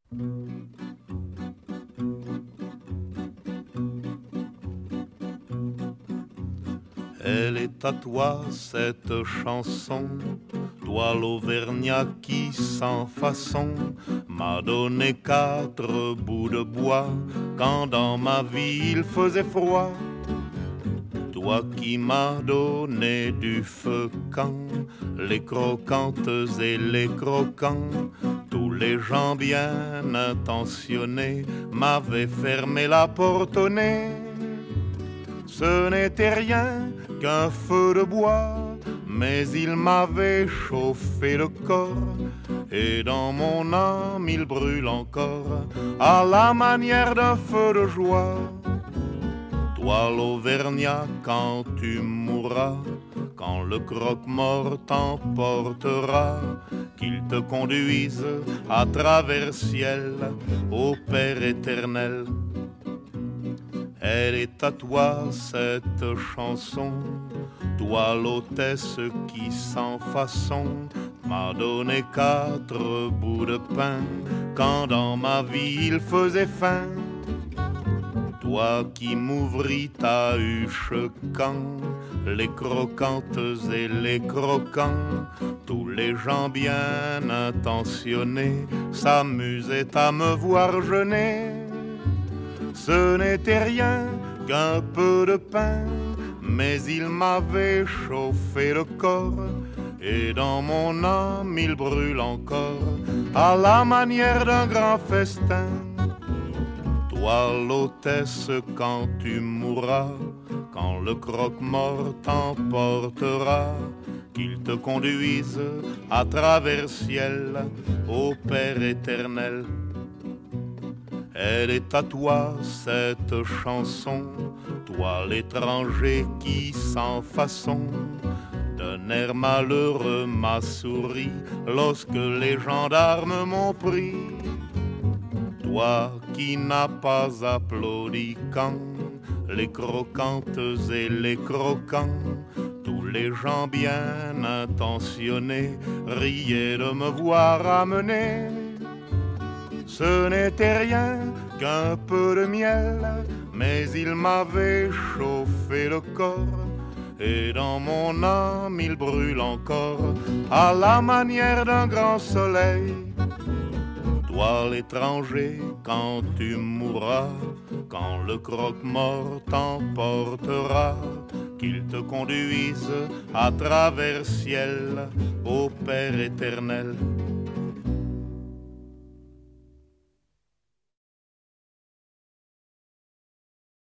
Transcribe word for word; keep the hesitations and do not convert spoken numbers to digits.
Elle est à toi cette chanson, toi l'Auvergnat qui sans façon m'a donné quatre bouts de bois quand dans ma vie il faisait froid. Toi qui m'as donné du feu quand les croquantes et les croquants, tous les gens bien intentionnés m'avaient fermé la porte au nez. Ce n'était rien qu'un feu de bois, mais il m'avait chauffé le corps, et dans mon âme il brûle encore, à la manière d'un feu de joie. Toi l'Auvergnat, quand tu mourras, quand le croque-mort t'emportera, qu'il te conduise à travers ciel au Père éternel. Elle est à toi cette chanson, toi l'hôtesse qui sans façon m'a donné quatre bouts de pain quand dans ma vie il faisait faim. Toi qui m'ouvris ta huche quand les croquantes et les croquants, tous les gens bien intentionnés s'amusaient à me voir jeûner. Ce n'était rien qu'un peu de pain, mais il m'avait chauffé le corps, et dans mon âme il brûle encore, à la manière d'un grand festin. Toi l'hôtesse, quand tu mourras, quand le croque-mort t'emportera, qu'il te conduise à travers ciel au Père éternel. Elle est à toi cette chanson, toi l'étranger qui sans façon d'un air malheureux m'a souri lorsque les gendarmes m'ont pris. Toi qui n'as pas applaudi quand les croquantes et les croquants, tous les gens bien intentionnés riaient de me voir amener. Ce n'était rien qu'un peu de miel, mais il m'avait chauffé le corps, et dans mon âme il brûle encore, à la manière d'un grand soleil. Toi l'étranger, quand tu mourras, quand le croque-mort t'emportera, qu'il te conduise à travers ciel au Père éternel.